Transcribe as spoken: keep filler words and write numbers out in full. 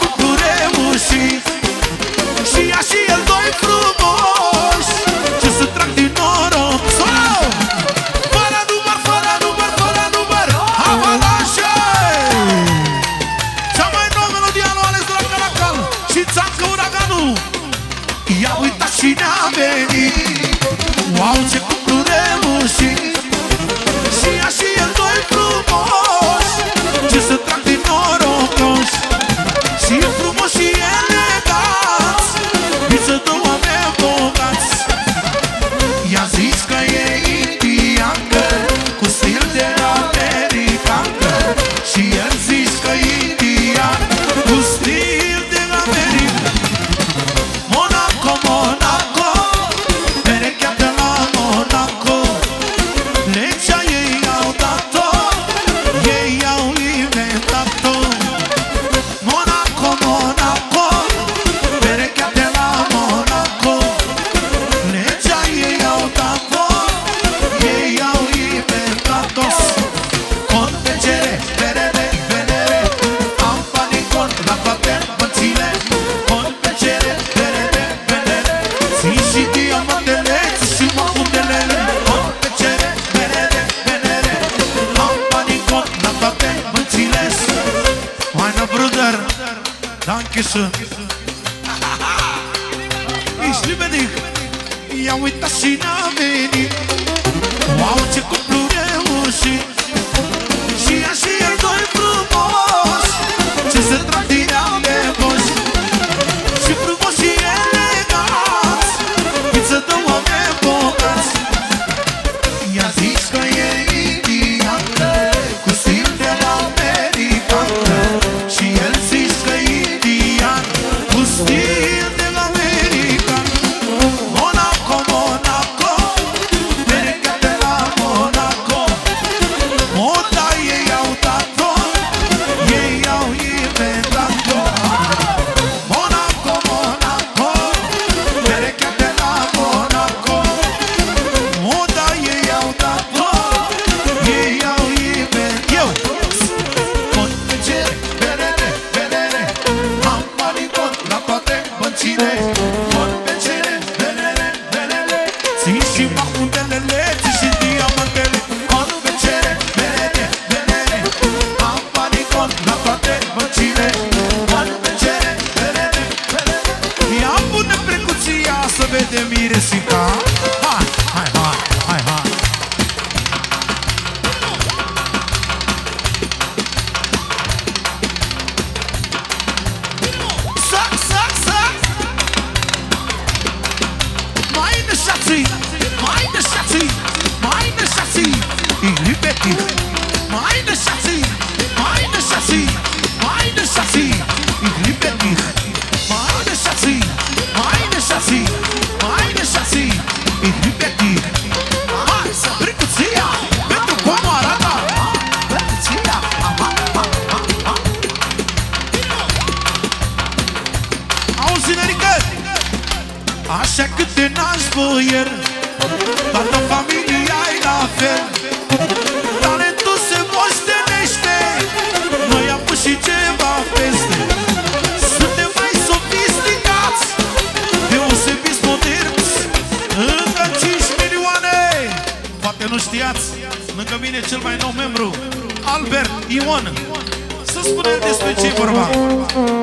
cuplu reușit și ea și el doi frumoși ce se trag din noroc. Sau! Fără număr, fără număr, fără număr, avalanșe! Cea mai nouă melodie a lui Alex de la Caracal și Țancă Uraganul. I-a uitat și ne-a venit. Wow, ce cuplu reușit și ea și el doi frumoși ce se trag din norocoși și frumoși și eleganți, viță de oameni bogați. I-a zis că e indiancă cu stil de americancă și el zis că e indian cu stil de american. Monaco, Monaco, perechea de la Monaco, legea ei au dat-o, ei au inventat-o. Monaco, Monaco, perechea de la Monaco, legea ei au dat-o, ei au inventat-o. Cont pe cere, perere, venere, am banii cont la toate bățile. Cont pe cere, perere, venere, ții și diamantele, ții și mafundele. Cont pe cere, perere, venere, am banii cont la toate bățile. Meine Bruder, Dankeschön. Ich liebe dich. I-a uitat și n-a venit. Wow, ce cuplu reușit și ea și el doi frumoși ce se trag din alegoși și frumoși și eleganți, viță de oameni bogați. I-a zis că e indiancă cu stil de americancă și el zis că e indian cu stil de american. Monaco, Monaco, perechea de la Monaco, moda ei au dat-o, ei au inventat-o. Monaco, Monaco, perechea de la Monaco, moda ei au dat-o, ei au inventat-o. Cont pe cere, perere, venere, am banii cont la toate băncile. Cont pe cere, venere, venere, ții și mafundele, ții și diamantele. Cont pe cere, venere, venere, am banii cont la toate băncile. Cont pe cere, venere, venere. Ia pune precuția să vedem miresica. Hai, hai, hai, hai, hai. Sac, sac, sac. Meine Schatzi, meine Schatzi, meine Schatzi, ich liebe dich. Meine Schatzi, meine Schatzi, meine Schatzi, ich liebe dich. Meine Schatzi, meine Schatzi, meine Schatzi, ich liebe dich. Hai, precuția, pentru cum arată. Precuția, aha, aha, aha. Auzi, nerică, așa cât te naști boier, toată familia e la fel. Talentul se moștenește, noi am pus și ceva peste. Suntem mai sofisticați, deosebiți moderni, încă cinci milioane. Poate nu știați, lângă mine cel mai nou membru, Albert Ion. Să spunem despre ce e vorba.